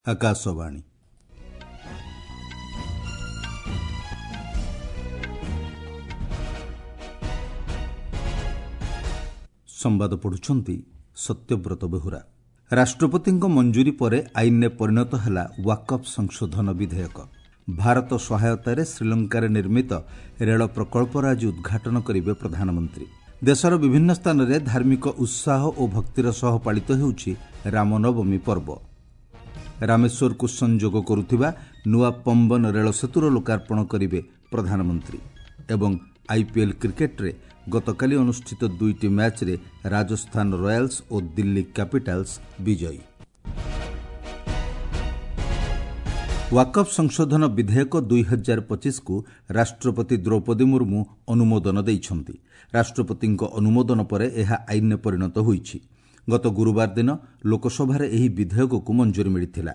ଆକାଶବାଣୀ। ସମ୍ବାଦ ପଢୁଛନ୍ତି ସତ୍ୟବ୍ରତ ବେହୁରା। ରାଷ୍ଟ୍ରପତିଙ୍କ ମଞ୍ଜୁରୀ ପରେ ଆଇନରେ ପରିଣତ ହେଲା ୱାକଫ୍ ସଂଶୋଧନ ବିଧେୟକ। ଭାରତ ସହାୟତାରେ ଶ୍ରୀଲଙ୍କାରେ ନିର୍ମିତ ରେଳ ପ୍ରକଳ୍ପର ଆଜି ଉଦ୍ଘାଟନ କରିବେ ପ୍ରଧାନମନ୍ତ୍ରୀ। ଦେଶର ବିଭିନ୍ନ ସ୍ଥାନରେ ଧାର୍ମିକ ଉତ୍ସାହ ଓ ଭକ୍ତିର ସହ ପାଳିତ ହେଉଛି ରାମନବମୀ ପର୍ବ। ରାମେଶ୍ୱରକୁ ସଂଯୋଗ କରୁଥିବା ନୂଆ ପମ୍ବନ ରେଳ ସେତୁର ଲୋକାର୍ପଣ କରିବେ ପ୍ରଧାନମନ୍ତ୍ରୀ। ଏବଂ ଆଇପିଏଲ୍ କ୍ରିକେଟରେ ଗତକାଲି ଅନୁଷ୍ଠିତ 2ଟି ମ୍ୟାଚ୍ରେ ରାଜସ୍ଥାନ ରୟାଲ୍ସ ଓ ଦିଲ୍ଲୀ କ୍ୟାପିଟାଲ୍ସ ବିଜୟୀ। ୱାକଫ୍ ସଂଶୋଧନ ବିଧେୟକ 2025କୁ ରାଷ୍ଟ୍ରପତି ଦ୍ରୌପଦୀ ମୁର୍ମୁ ଅନୁମୋଦନ ଦେଇଛନ୍ତି। ରାଷ୍ଟ୍ରପତିଙ୍କ ଅନୁମୋଦନ ପରେ ଏହା ଆଇନରେ ପରିଣତ ହୋଇଛି। ଗତ ଗୁରୁବାର ଦିନ ଲୋକସଭାରେ ଏହି ବିଧେୟକକୁ ମଞ୍ଜୁରୀ ମିଳିଥିଲା।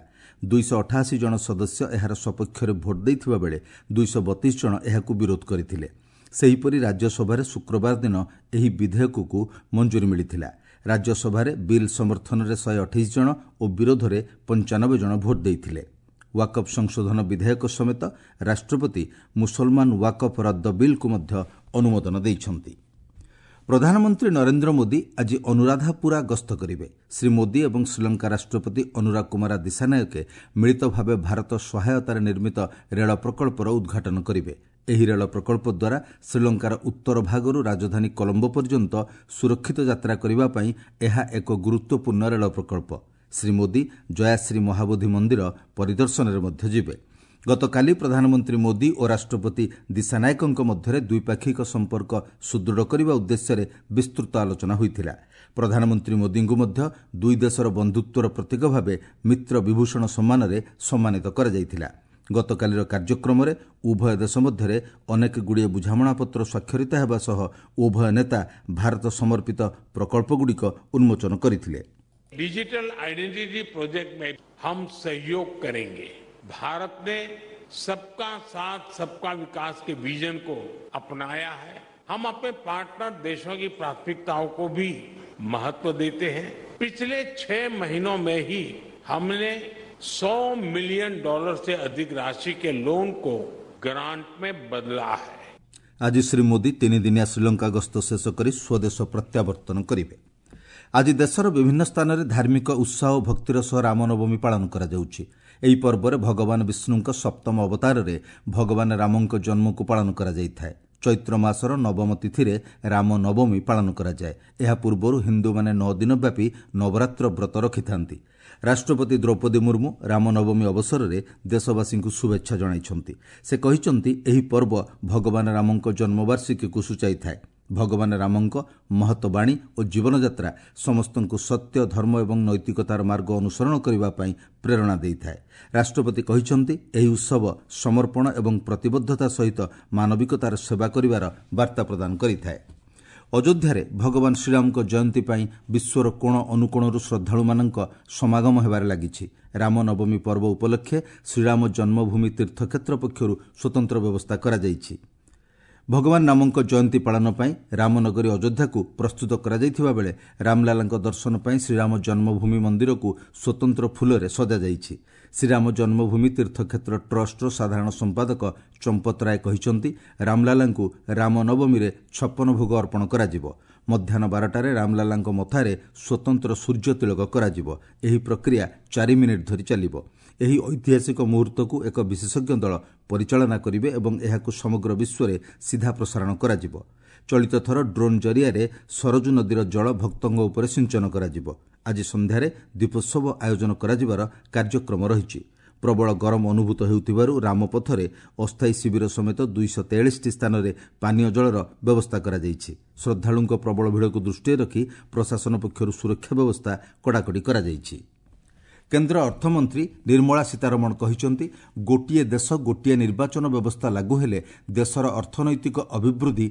288 ଜଣ ସଦସ୍ୟ ଏହାର ସପକ୍ଷରେ ଭୋଟ୍ ଦେଇଥିବା ବେଳେ 232 ଜଣ ଏହାକୁ ବିରୋଧ କରିଥିଲେ। ସେହିପରି ରାଜ୍ୟସଭାରେ ଶୁକ୍ରବାର ଦିନ ଏହି ବିଧେୟକକୁ ମଞ୍ଜୁରୀ ମିଳିଥିଲା। ରାଜ୍ୟସଭାରେ ବିଲ୍ ସମର୍ଥନରେ 128 ଜଣ ଓ ବିରୋଧରେ 95 ଜଣ ଭୋଟ୍ ଦେଇଥିଲେ। ୱାକଫ୍ ସଂଶୋଧନ ବିଧେୟକ ସମେତ ରାଷ୍ଟ୍ରପତି ମୁସଲମାନ ୱାକଫ୍ ରଦ୍ଦ ବିଲ୍କୁ ମଧ୍ୟ ଅନୁମୋଦନ ଦେଇଛନ୍ତି। ପ୍ରଧାନମନ୍ତ୍ରୀ ନରେନ୍ଦ୍ର ମୋଦି ଆଜି ଅନୁରାଧାପୁରା ଗସ୍ତ କରିବେ। ଶ୍ରୀ ମୋଦି ଏବଂ ଶ୍ରୀଲଙ୍କା ରାଷ୍ଟ୍ରପତି ଅନୁରା କୁମାରା ଦିଶାନାୟକେ ମିଳିତ ଭାବେ ଭାରତ ସହାୟତାରେ ନିର୍ମିତ ରେଳ ପ୍ରକଳ୍ପର ଉଦ୍ଘାଟନ କରିବେ। ଏହି ରେଳ ପ୍ରକଳ୍ପ ଦ୍ୱାରା ଶ୍ରୀଲଙ୍କାର ଉତ୍ତର ଭାଗରୁ ରାଜଧାନୀ କଲମ୍ବୋ ପର୍ଯ୍ୟନ୍ତ ସୁରକ୍ଷିତ ଯାତ୍ରା କରିବା ପାଇଁ ଏହା ଏକ ଗୁରୁତ୍ୱପୂର୍ଣ୍ଣ ରେଳ ପ୍ରକଳ୍ପ। ଶ୍ରୀ ମୋଦି ଜୟାଶ୍ରୀ ମହାବୋଧି ମନ୍ଦିର ପରିଦର୍ଶନରେ ମଧ୍ୟ ଯିବେ। ଗତକାଲି ପ୍ରଧାନମନ୍ତ୍ରୀ ମୋଦି ଓ ରାଷ୍ଟ୍ରପତି ଦିଶାନାୟକଙ୍କ ମଧ୍ୟରେ ଦ୍ୱିପାକ୍ଷିକ ସମ୍ପର୍କ ସୁଦୃଢ଼ କରିବା ଉଦ୍ଦେଶ୍ୟରେ ବିସ୍ତୃତ ଆଲୋଚନା ହୋଇଥିଲା। ପ୍ରଧାନମନ୍ତ୍ରୀ ମୋଦିଙ୍କୁ ମଧ୍ୟ ଦୁଇ ଦେଶର ବନ୍ଧୁତ୍ୱର ପ୍ରତୀକ ଭାବେ ମିତ୍ର ବିଭୂଷଣ ସମ୍ମାନରେ ସମ୍ମାନିତ କରାଯାଇଥିଲା। ଗତକାଲିର କାର୍ଯ୍ୟକ୍ରମରେ ଉଭୟ ଦେଶ ମଧ୍ୟରେ ଅନେକଗୁଡ଼ିଏ ବୁଝାମଣାପତ୍ର ସ୍ୱାକ୍ଷରିତ ହେବା ସହ ଉଭୟ ନେତା ଭାରତ ସମର୍ପିତ ପ୍ରକଳ୍ପଗୁଡ଼ିକ ଉନ୍ମୋଚନ କରିଥିଲେ। डिजिटल आइडेंटिटी प्रोजेक्ट में हम सहयोग करेंगे। भारत ने सबका साथ सबका विकास के विजन को अपनाया है। हम अपने पार्टनर देशों की प्राथमिकताओं को भी महत्व देते हैं। पिछले 6 महीनों में ही हमने $100 मिलियन से अधिक राशि के लोन को ग्रांट में बदला है। आज श्री मोदी 3 दिनिया श्रीलंका गस्त शेष कर स्वदेश प्रत्यावर्तन करेंगे। आज देशर विभिन्न स्थान में धार्मिक उत्साह और भक्तिर सह रामनवमी पालन करा जाउछि। एही पर्वरे भगवान विष्णुଙ୍କ सप्तम अवतार भगवान रामଙ୍କ जन्म को पालन करा जाइथाय। चैत्र मासर नवम तिथि राम नवमी पालन करा जाए। एहा पूर्वरु हिंदू माने 9 दिन व्यापी नवरात्र व्रत रखिथांती। राष्ट्रपति द्रौपदी मुर्मू रामनवमी अवसर में देशवासी को शुभेच्छा जणाइछंती। से कहिछंती एही पर्व भगवान रामଙ୍କ जन्मवार्षिकी को सूचाई थाए। भगवान रामଙ୍କ महत्वाणी और जीवनयात्रा समस्तଙ୍କୁ सत्य धर्म और नैतिकतार मार्ग अनुसरण करने पर प्रेरणा देइथाए। राष्ट्रपति कहिछंती एही उत्सव समर्पण और प्रतिबद्धता सहित मानविकतार सेवा करिवार वार्ता प्रदान करिथाए। अयोध्यारे भगवान श्रीराम जयंती पर विश्वर कोण अनुकोणरू श्रद्धालु मानक समागम हेबार लागिछि। रामनवमी पर्व उपलक्षे श्रीराम जन्मभूमि तीर्थक्षेत्र पक्षरु स्वतंत्र व्यवस्था करा जाइछि। भगवान रामଙ୍କ जयंती पालन पर रामनगरी अयोध्या को प्रस्तुत करा जाइथिबा बेले रामलालाଙ୍କ दर्शन पर श्रीराम जन्मभूमि मंदिर को स्वतंत्र फूलरे सजा जाइछि। श्रीराम जन्मभूमि तीर्थक्षेत्र ट्रस्टर साधारण संपादक चंपत राय कहिछंती रामलालाଙ୍କୁ रामनवमी 56 भोग अर्पण करा जिवो। मध्याह्न 12टारे रामलालाଙ୍କ मथारे स्वतंत्र सूर्य तिलक करा जिवो। एही प्रक्रिया 4 मिनिट धरि चलिबो। ଏହି ଐତିହାସିକ ମୁହୂର୍ତ୍ତକୁ ଏକ ବିଶେଷଜ୍ଞ ଦଳ ପରିଚାଳନା କରିବେ ଏବଂ ଏହାକୁ ସମଗ୍ର ବିଶ୍ୱରେ ସିଧା ପ୍ରସାରଣ କରାଯିବ। ଚଳିତ ଥର ଡ୍ରୋନ୍ ଜରିଆରେ ସରଜୁ ନଦୀର ଜଳ ଭକ୍ତଙ୍କ ଉପରେ ସିଞ୍ଚନ କରାଯିବ। ଆଜି ସନ୍ଧ୍ୟାରେ ଦୀପୋତ୍ସବ ଆୟୋଜନ କରାଯିବାର କାର୍ଯ୍ୟକ୍ରମ ରହିଛି। ପ୍ରବଳ ଗରମ ଅନୁଭୂତ ହେଉଥିବାରୁ ରାମପଥରେ ଅସ୍ଥାୟୀ ଶିବିର ସମେତ 243ଟି ସ୍ଥାନରେ ପାନୀୟ ଜଳର ବ୍ୟବସ୍ଥା କରାଯାଇଛି। ଶ୍ରଦ୍ଧାଳୁଙ୍କ ପ୍ରବଳ ଭିଡ଼କୁ ଦୃଷ୍ଟିରେ ରଖି ପ୍ରଶାସନ ପକ୍ଷରୁ ସୁରକ୍ଷା ବ୍ୟବସ୍ଥା କଡ଼ାକଡ଼ି କରାଯାଇଛି। केन्द्र अर्थमंत्री निर्मला सीतारमण कहिछंती गोटिए देश गोटिए निर्वाचन व्यवस्था लागू हेले देशर अर्थनैतिक अभिवृद्धि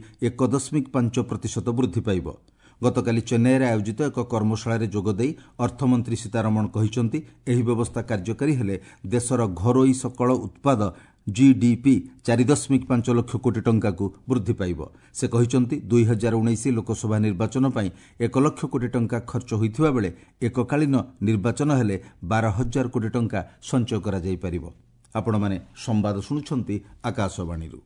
1.5% वृद्धि पाइब। गतकाली चेन्नई रे आयोजित एक कर्मशाला जोगदे अर्थमंत्री सीतारमण कहिछंती एही व्यवस्था कार्यकारी हेले देशर घरोई सकल उत्पाद जीडीपी 4.5 ଲକ୍ଷ କୋଟି ଟଙ୍କାକୁ ବୃଦ୍ଧି ପାଇବ। ସେ କହିଛନ୍ତି 2019 ଲୋକସଭା ନିର୍ବାଚନ ପାଇଁ 1 ଲକ୍ଷ କୋଟି ଟଙ୍କା ଖର୍ଚ୍ଚ ହୋଇଥିବା ବେଳେ ଏକକାଳୀନ ନିର୍ବାଚନ ହେଲେ 12,000 କୋଟି ଟଙ୍କା ସଞ୍ଚୟ କରାଯାଇପାରିବ। ଆପଣମାନେ ସମ୍ବାଦ ଶୁଣୁଛନ୍ତି ଆକାଶବାଣୀରୁ।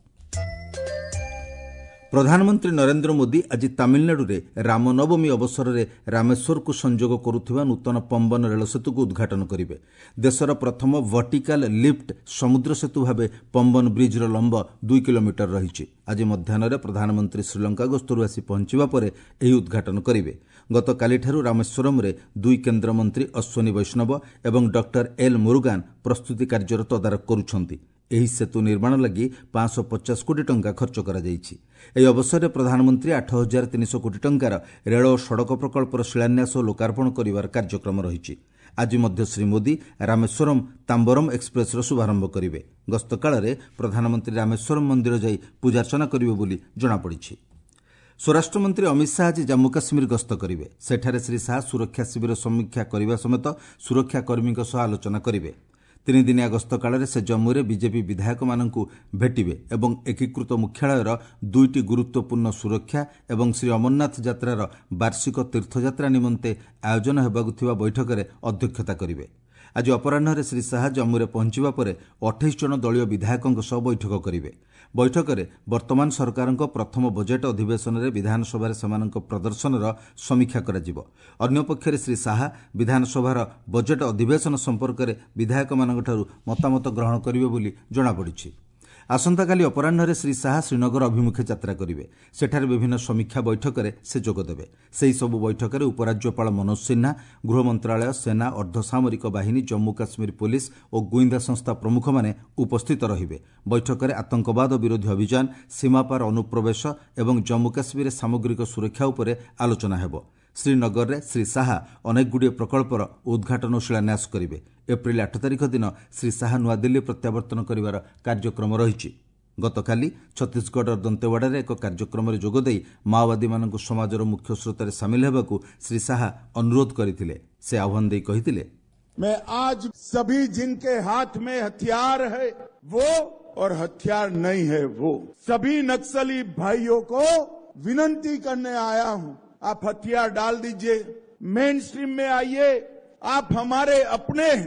ପ୍ରଧାନମନ୍ତ୍ରୀ ନରେନ୍ଦ୍ର ମୋଦି ଆଜି ତାମିଲନାଡୁରେ ରାମନବମୀ ଅବସରରେ ରାମେଶ୍ୱରକୁ ସଂଯୋଗ କରୁଥିବା ନୂତନ ପମ୍ବନ ରେଳ ସେତୁକୁ ଉଦ୍ଘାଟନ କରିବେ। ଦେଶର ପ୍ରଥମ ଭର୍ଟିକାଲ ଲିଫ୍ଟ ସମୁଦ୍ର ସେତୁ ଭାବେ ପମ୍ବନ ବ୍ରିଜ୍ର ଲମ୍ବ 2 କିଲୋମିଟର ରହିଛି। ଆଜି ମଧ୍ୟାହ୍ନରେ ପ୍ରଧାନମନ୍ତ୍ରୀ ଶ୍ରୀଲଙ୍କା ଗସ୍ତରୁ ଆସି ପହଞ୍ଚିବା ପରେ ଏହି ଉଦ୍ଘାଟନ କରିବେ। ଗତକାଲିଠାରୁ ରାମେଶ୍ୱରମ୍ରେ 2 କେନ୍ଦ୍ରମନ୍ତ୍ରୀ ଅଶ୍ୱିନୀ ବୈଷ୍ଣବ ଏବଂ ଡକ୍ଟର ଏଲ୍ ମୁରୁଗାନ୍ ପ୍ରସ୍ତୁତି କାର୍ଯ୍ୟର ତଦାରଖ କରୁଛନ୍ତି। ଏହି ସେତୁ ନିର୍ମାଣ ଲାଗି 550 କୋଟି ଟଙ୍କା ଖର୍ଚ୍ଚ କରାଯାଇଛି। ଏହି ଅବସରରେ ପ୍ରଧାନମନ୍ତ୍ରୀ 8,300 କୋଟି ଟଙ୍କାର ରେଳ ଓ ସଡ଼କ ପ୍ରକଳ୍ପର ଶିଳାନ୍ୟାସ ଓ ଲୋକାର୍ପଣ କରିବାର କାର୍ଯ୍ୟକ୍ରମ ରହିଛି। ଆଜି ମଧ୍ୟ ଶ୍ରୀ ମୋଦି ରାମେଶ୍ୱରମ୍ ତାମ୍ବରମ୍ ଏକ୍ସପ୍ରେସ୍ର ଶୁଭାରମ୍ଭ କରିବେ। ଗସ୍ତକାଳରେ ପ୍ରଧାନମନ୍ତ୍ରୀ ରାମେଶ୍ୱରମ୍ ମନ୍ଦିର ଯାଇ ପୂଜାର୍ଚ୍ଚନା କରିବେ ବୋଲି ଜଣାପଡ଼ିଛି। ସ୍ୱରାଷ୍ଟ୍ରମନ୍ତ୍ରୀ ଅମିତ ଶାହା ଆଜି ଜାମ୍ମୁ କାଶ୍ମୀର ଗସ୍ତ କରିବେ। ସେଠାରେ ଶ୍ରୀ ଶାହା ସୁରକ୍ଷା ଶିବିର ସମୀକ୍ଷା କରିବା ସମେତ ସୁରକ୍ଷା କର୍ମୀଙ୍କ ସହ ଆଲୋଚନା କରିବେ। 3 ଦିନିଆ ଗସ୍ତ କାଳରେ ସେ ଜମ୍ମୁରେ ବିଜେପି ବିଧାୟକମାନଙ୍କୁ ଭେଟିବେ ଏବଂ ଏକୀକୃତ ମୁଖ୍ୟାଳୟର 2ଟି ଗୁରୁତ୍ୱପୂର୍ଣ୍ଣ ସୁରକ୍ଷା ଏବଂ ଶ୍ରୀ ଅମରନାଥ ଯାତ୍ରାର ବାର୍ଷିକ ତୀର୍ଥଯାତ୍ରା ନିମନ୍ତେ ଆୟୋଜନ ହେବାକୁ ଥିବା ବୈଠକରେ ଅଧ୍ୟକ୍ଷତା କରିବେ। ଆଜି ଅପରାହ୍ନରେ ଶ୍ରୀ ଶାହା ଜମ୍ମୁରେ ପହଞ୍ଚିବା ପରେ 28 ଜଣ ଦଳୀୟ ବିଧାୟକଙ୍କ ସହ ବୈଠକ କରିବେ। ବୈଠକରେ ବର୍ତ୍ତମାନ ସରକାରଙ୍କ ପ୍ରଥମ ବଜେଟ୍ ଅଧିବେଶନରେ ବିଧାନସଭାରେ ସେମାନଙ୍କ ପ୍ରଦର୍ଶନର ସମୀକ୍ଷା କରାଯିବ। ଅନ୍ୟପକ୍ଷରେ ଶ୍ରୀ ଶାହା ବିଧାନସଭାର ବଜେଟ୍ ଅଧିବେଶନ ସମ୍ପର୍କରେ ବିଧାୟକମାନଙ୍କଠାରୁ ମତାମତ ଗ୍ରହଣ କରିବେ ବୋଲି ଜଣାପଡ଼ିଛି। ଆସନ୍ତାକାଲି ଅପରାହ୍ନରେ ଶ୍ରୀ ଶାହା ଶ୍ରୀନଗର ଅଭିମୁଖେ ଯାତ୍ରା କରିବେ। ସେଠାରେ ବିଭିନ୍ନ ସମୀକ୍ଷା ବୈଠକରେ ସେ ଯୋଗଦେବେ। ସେହିସବୁ ବୈଠକରେ ଉପରାଜ୍ୟପାଳ ମନୋଜ ସିହ୍ନା, ଗୃହ ମନ୍ତ୍ରଣାଳୟ, ସେନା, ଅର୍ଦ୍ଧସାମରିକ ବାହିନୀ, ଜମ୍ମୁ କାଶ୍ମୀର ପୁଲିସ୍ ଓ ଗୁଇନ୍ଦା ସଂସ୍ଥା ପ୍ରମୁଖମାନେ ଉପସ୍ଥିତ ରହିବେ। ବୈଠକରେ ଆତଙ୍କବାଦ ବିରୋଧୀ ଅଭିଯାନ, ସୀମାପାର ଅନୁପ୍ରବେଶ ଏବଂ ଜମ୍ମୁ କାଶ୍ମୀରରେ ସାମଗ୍ରିକ ସୁରକ୍ଷା ଉପରେ ଆଲୋଚନା ହେବ। ଶ୍ରୀନଗରରେ ଶ୍ରୀ ଶାହା ଅନେକଗୁଡ଼ିଏ ପ୍ରକଳ୍ପର ଉଦ୍ଘାଟନ ଓ ଶିଳାନ୍ୟାସ କରିବେ। ଏପ୍ରିଲ 8 ତାରିଖ ଦିନ ଶ୍ରୀ ଶାହା ନୂଆଦିଲ୍ଲୀ ପ୍ରତ୍ୟାବର୍ତ୍ତନ କରିବାର କାର୍ଯ୍ୟକ୍ରମ ରହିଛି। ଗତକାଲି ଛତିଶଗଡ଼ର ଦନ୍ତେୱାଡ଼ାରେ ଏକ କାର୍ଯ୍ୟକ୍ରମରେ ଯୋଗଦେଇ ମାଓବାଦୀମାନଙ୍କୁ ସମାଜର ମୁଖ୍ୟ ସ୍ରୋତରେ ସାମିଲ ହେବାକୁ ଶ୍ରୀ ଶାହା ଅନୁରୋଧ କରିଥିଲେ। ସେ ଆହ୍ୱାନ ଦେଇ କହିଥିଲେ, मैं आज सभी जिनके हाथ में हथियार है वो और हथियार नहीं है वो सभी नक्सली भाइयों को विनती करने आया हूं, आप हथियार डाल दीजिए, मेन स्ट्रीम में आइए, आप हमारे अपने हैं।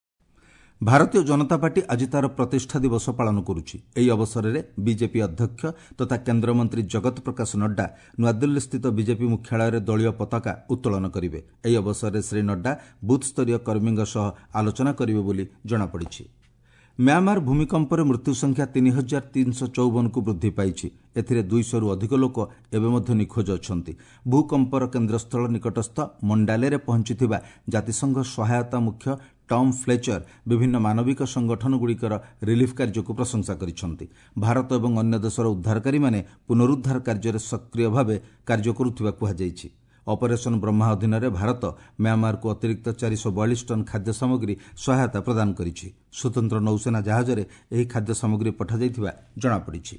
ଭାରତୀୟ ଜନତା ପାର୍ଟି ଆଜି ତାର ପ୍ରତିଷ୍ଠା ଦିବସ ପାଳନ କରୁଛି। ଏହି ଅବସରରେ ବିଜେପି ଅଧ୍ୟକ୍ଷ ତଥା କେନ୍ଦ୍ରମନ୍ତ୍ରୀ ଜଗତ ପ୍ରକାଶ ନଡ୍ଡା ନୂଆଦିଲ୍ଲୀସ୍ଥିତ ବିଜେପି ମୁଖ୍ୟାଳୟରେ ଦଳୀୟ ପତାକା ଉତ୍ତୋଳନ କରିବେ। ଏହି ଅବସରରେ ଶ୍ରୀ ନଡ୍ଡା ବୁଥ୍ସ୍ତରୀୟ କର୍ମୀଙ୍କ ସହ ଆଲୋଚନା କରିବେ ବୋଲି ଜଣାପଡ଼ିଛି। म्यांमार भूमिकंपर मृत्यु संख्या 3,354 को वृद्धि पाई। एथिरे 200 अधिक लोक एवं निखोज अछंती। भूकंपर केन्द्रस्थल निकटस्थ मंडाले पहुंचीथिबा जातिसंघ सहायता मुख्य टॉम फ्लेचर विभिन्न मानविक संगठनगुड़िकर रिलीफ कार्य को प्रशंसा करिसेंति। भारत और अन्य देशर उद्धारकारी माने पुनरुद्धार कार्य सक्रिय भाव कार्य करुथिबा कुहाଯାଇଛି। ऑपरेशन ब्रह्मा अधीन भारत म्यांमार को अतिरिक्त 442 टन खाद्य सामग्री सहायता प्रदान करिछि। स्वतंत्र नौसेना जहाजरे एही खाद्य सामग्री पठाଯାଇଥିବା जଣାपଡ଼ିछि।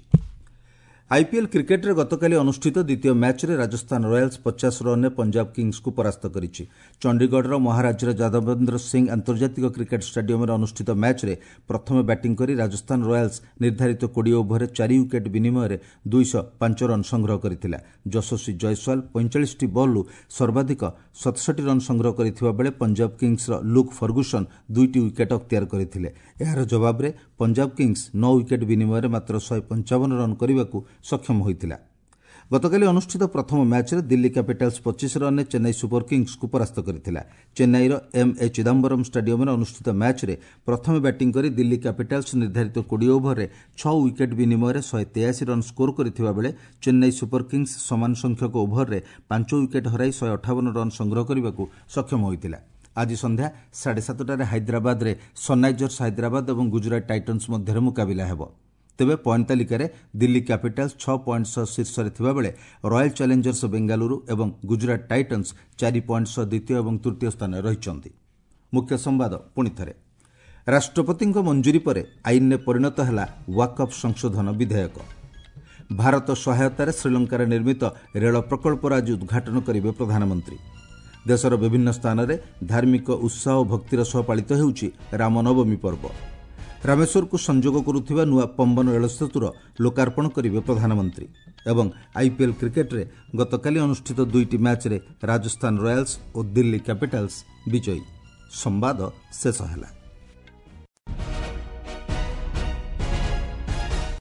आईपीएल क्रिकेट रे गतकाली अनुष्ठित द्वितीय मैच रे Rajasthan Royals 50 run Punjab Kings को परास्त करिछि। चंडीगढ़ महाराज यादवेंद्र सिंह अंतर्जातिक क्रिकेट स्टेडियम रे अनुष्ठित मैच रे प्रथम बैटिंग करी राजस्थान रॉयल्स निर्धारित 20 ओवर 4 विकेट विनिमय 205 रन संग्रह करथिला। यशस्वी जयसवाल 45 टी बॉल सर्वाधिक 67 रन संग्रह करथिबा बेले पंजाब किंग्स रो लुक फर्गुसन 2 विकेट अख्तियार करथिले। एहार जवाब रे पंजाब किंग्स 9 विकेट विनिमय मात्र 155 रन करने सक्षम होइतिला। गतकाली अनुष्ठित प्रथम मैच रे Delhi Capitals 25 run Chennai Super Kings को परास्त करथिला। चेन्नई रो एमए चिदंबरम स्टेडियम रे अनुष्ठित मैच रे प्रथम बैटिंग करी दिल्ली कैपिटल्स निर्धारित 20 ओवर रे 6 विकेट विनिमय 183 रन स्कोर करथिबा बेले चेन्नई सुपर किंग्स समान संख्यक ओवर रे 5 विकेट हराई 158 रन संग्रह करने सक्षम होइतिला। आज संध्या 7:30 हैदराबाद रे सनराइजर्स हैदराबाद और गुजरात टाइटन्स मध्य मुकाबिला हेबो। तेबे पॉइंट तालिकार दिल्ली कैपिटल्स 6 पॉइंट्स शीर्ष थिबा बेले रॉयल चैलेंजर्स बेंगालुरु और गुजरात टाइटन्स 4 पॉइंट्स द्वितीय और तृतीय स्थान रहिचंती। मुख्य संवाद पुणी थरे। राष्ट्रपति मंजूरी पर आईन ने परिणत है वाकफ संशोधन विधेयक। भारत सहायतार श्रीलंकार निर्मित रेल प्रकल्पर आज उद्घाटन करेंगे प्रधानमंत्री। देशर विभिन्न स्थान में धार्मिक उत्साह और भक्तिर सह पालित होउछि रामनवमी पर्व। ରାମେଶ୍ୱରକୁ ସଂଯୋଗ କରୁଥିବା ନୂଆ ପମ୍ବନ ରେଳ ସେତୁର ଲୋକାର୍ପଣ କରିବେ ପ୍ରଧାନମନ୍ତ୍ରୀ। ଏବଂ ଆଇପିଏଲ୍ କ୍ରିକେଟରେ ଗତକାଲି ଅନୁଷ୍ଠିତ 2ଟି ମ୍ୟାଚ୍ରେ ରାଜସ୍ଥାନ ରୟାଲ୍ସ ଓ ଦିଲ୍ଲୀ କ୍ୟାପିଟାଲ୍ସ ବିଜୟୀ। ସମ୍ବାଦ ଶେଷ ହେଲା।